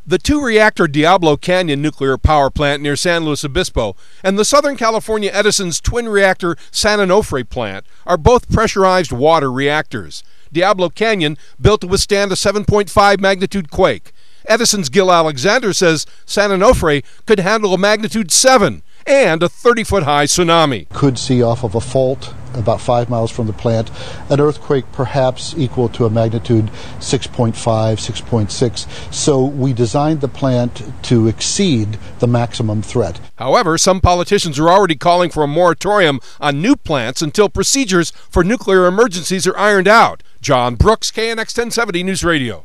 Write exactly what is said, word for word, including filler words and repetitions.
The two-reactor Diablo Canyon nuclear power plant near San Luis Obispo and the Southern California Edison's twin-reactor San Onofre plant are both pressurized water reactors. Diablo Canyon built to withstand a seven point five magnitude quake. Edison's Gil Alexander says San Onofre could handle a magnitude seven and a thirty-foot-high tsunami. Could see off of a fault about five miles from the plant an earthquake perhaps equal to a magnitude six point five, six point six. So we designed the plant to exceed the maximum threat. However, some politicians are already calling for a moratorium on new plants until procedures for nuclear emergencies are ironed out. John Brooks, K N X ten seventy News Radio.